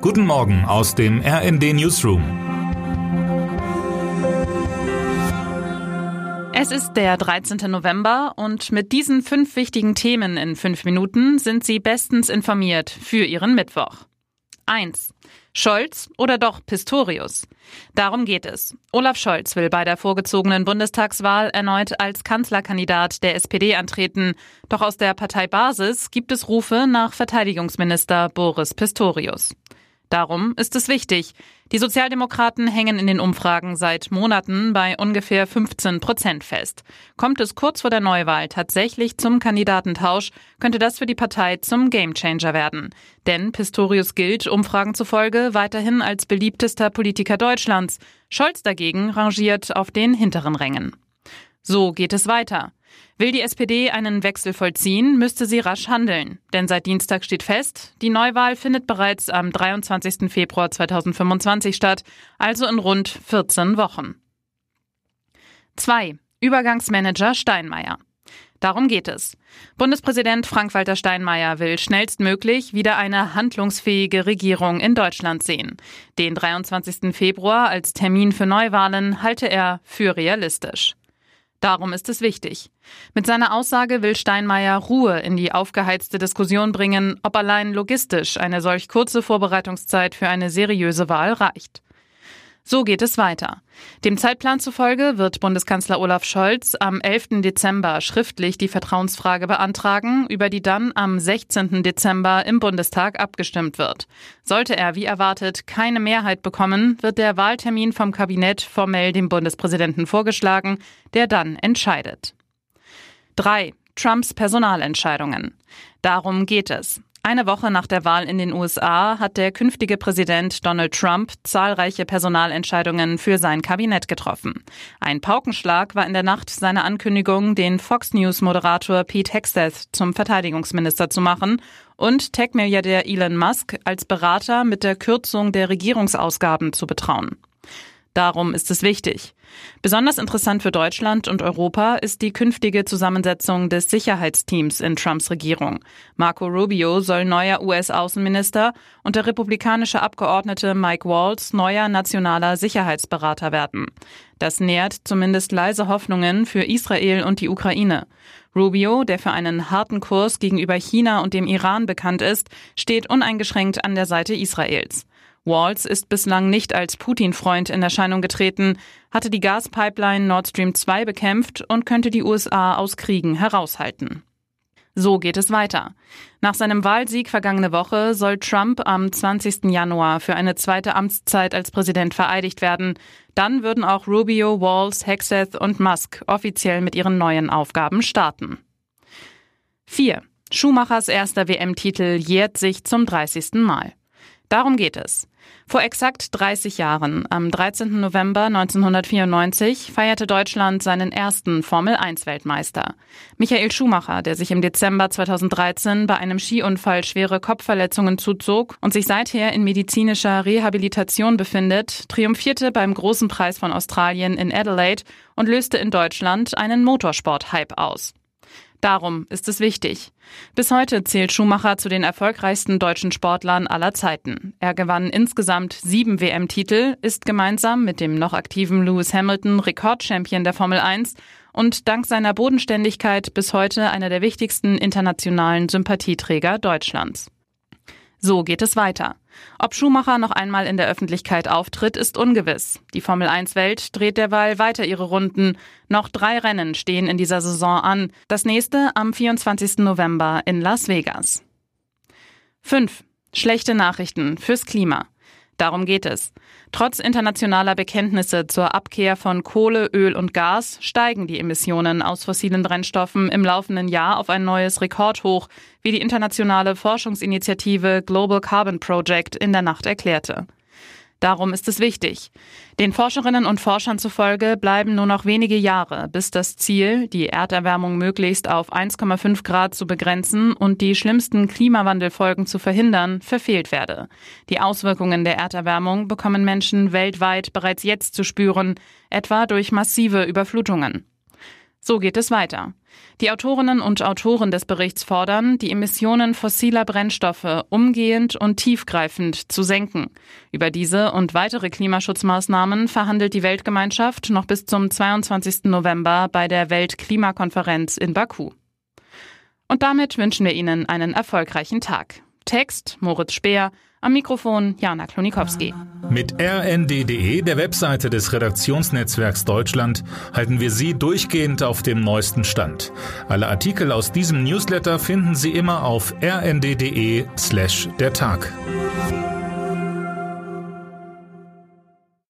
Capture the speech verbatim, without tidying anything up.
Guten Morgen aus dem R N D Newsroom. Es ist der dreizehnte November und mit diesen fünf wichtigen Themen in fünf Minuten sind Sie bestens informiert für Ihren Mittwoch. eins. Scholz oder doch Pistorius? Darum geht es. Olaf Scholz will bei der vorgezogenen Bundestagswahl erneut als Kanzlerkandidat der S P D antreten. Doch aus der Parteibasis gibt es Rufe nach Verteidigungsminister Boris Pistorius. Darum ist es wichtig. Die Sozialdemokraten hängen in den Umfragen seit Monaten bei ungefähr fünfzehn Prozent fest. Kommt es kurz vor der Neuwahl tatsächlich zum Kandidatentausch, könnte das für die Partei zum Gamechanger werden. Denn Pistorius gilt Umfragen zufolge weiterhin als beliebtester Politiker Deutschlands. Scholz dagegen rangiert auf den hinteren Rängen. So geht es weiter. Will die S P D einen Wechsel vollziehen, müsste sie rasch handeln. Denn seit Dienstag steht fest, die Neuwahl findet bereits am dreiundzwanzigsten Februar zweitausendfünfundzwanzig statt, also in rund vierzehn Wochen. zwei. Übergangsmanager Steinmeier. Darum geht es. Bundespräsident Frank-Walter Steinmeier will schnellstmöglich wieder eine handlungsfähige Regierung in Deutschland sehen. Den dreiundzwanzigsten Februar als Termin für Neuwahlen halte er für realistisch. Darum ist es wichtig. Mit seiner Aussage will Steinmeier Ruhe in die aufgeheizte Diskussion bringen, ob allein logistisch eine solch kurze Vorbereitungszeit für eine seriöse Wahl reicht. So geht es weiter. Dem Zeitplan zufolge wird Bundeskanzler Olaf Scholz am elften Dezember schriftlich die Vertrauensfrage beantragen, über die dann am sechzehnten Dezember im Bundestag abgestimmt wird. Sollte er, wie erwartet, keine Mehrheit bekommen, wird der Wahltermin vom Kabinett formell dem Bundespräsidenten vorgeschlagen, der dann entscheidet. drei. Trumps Personalentscheidungen. Darum geht es. Eine Woche nach der Wahl in den U S A hat der künftige Präsident Donald Trump zahlreiche Personalentscheidungen für sein Kabinett getroffen. Ein Paukenschlag war in der Nacht seine Ankündigung, den Fox News-Moderator Pete Hegseth zum Verteidigungsminister zu machen und Tech-Milliardär Elon Musk als Berater mit der Kürzung der Regierungsausgaben zu betrauen. Darum ist es wichtig. Besonders interessant für Deutschland und Europa ist die künftige Zusammensetzung des Sicherheitsteams in Trumps Regierung. Marco Rubio soll neuer U S-Außenminister und der republikanische Abgeordnete Mike Waltz neuer nationaler Sicherheitsberater werden. Das nährt zumindest leise Hoffnungen für Israel und die Ukraine. Rubio, der für einen harten Kurs gegenüber China und dem Iran bekannt ist, steht uneingeschränkt an der Seite Israels. Waltz ist bislang nicht als Putin-Freund in Erscheinung getreten, hatte die Gaspipeline Nord Stream zwei bekämpft und könnte die U S A aus Kriegen heraushalten. So geht es weiter. Nach seinem Wahlsieg vergangene Woche soll Trump am zwanzigsten Januar für eine zweite Amtszeit als Präsident vereidigt werden. Dann würden auch Rubio, Waltz, Hegseth und Musk offiziell mit ihren neuen Aufgaben starten. vier. Schumachers erster W M-Titel jährt sich zum dreißigsten Mal. Darum geht es. Vor exakt dreißig Jahren, am dreizehnten November neunzehnhundertvierundneunzig, feierte Deutschland seinen ersten Formel eins Weltmeister. Michael Schumacher, der sich im Dezember zweitausenddreizehn bei einem Skiunfall schwere Kopfverletzungen zuzog und sich seither in medizinischer Rehabilitation befindet, triumphierte beim Großen Preis von Australien in Adelaide und löste in Deutschland einen Motorsport-Hype aus. Darum ist es wichtig. Bis heute zählt Schumacher zu den erfolgreichsten deutschen Sportlern aller Zeiten. Er gewann insgesamt sieben W M-Titel, ist gemeinsam mit dem noch aktiven Lewis Hamilton Rekordchampion der Formel eins und dank seiner Bodenständigkeit bis heute einer der wichtigsten internationalen Sympathieträger Deutschlands. So geht es weiter. Ob Schumacher noch einmal in der Öffentlichkeit auftritt, ist ungewiss. Die Formel eins Welt dreht derweil weiter ihre Runden. Noch drei Rennen stehen in dieser Saison an. Das nächste am vierundzwanzigsten November in Las Vegas. fünf. Schlechte Nachrichten fürs Klima. Darum geht es. Trotz internationaler Bekenntnisse zur Abkehr von Kohle, Öl und Gas steigen die Emissionen aus fossilen Brennstoffen im laufenden Jahr auf ein neues Rekordhoch, wie die internationale Forschungsinitiative Global Carbon Project in der Nacht erklärte. Darum ist es wichtig. Den Forscherinnen und Forschern zufolge bleiben nur noch wenige Jahre, bis das Ziel, die Erderwärmung möglichst auf eins Komma fünf Grad zu begrenzen und die schlimmsten Klimawandelfolgen zu verhindern, verfehlt werde. Die Auswirkungen der Erderwärmung bekommen Menschen weltweit bereits jetzt zu spüren, etwa durch massive Überflutungen. So geht es weiter. Die Autorinnen und Autoren des Berichts fordern, die Emissionen fossiler Brennstoffe umgehend und tiefgreifend zu senken. Über diese und weitere Klimaschutzmaßnahmen verhandelt die Weltgemeinschaft noch bis zum zweiundzwanzigsten November bei der Weltklimakonferenz in Baku. Und damit wünschen wir Ihnen einen erfolgreichen Tag. Text Moritz Speer, am Mikrofon Jana Klonikowski. Mit r n d punkt d e, der Webseite des Redaktionsnetzwerks Deutschland, halten wir Sie durchgehend auf dem neuesten Stand. Alle Artikel aus diesem Newsletter finden Sie immer auf r n d punkt d e slash der Tag.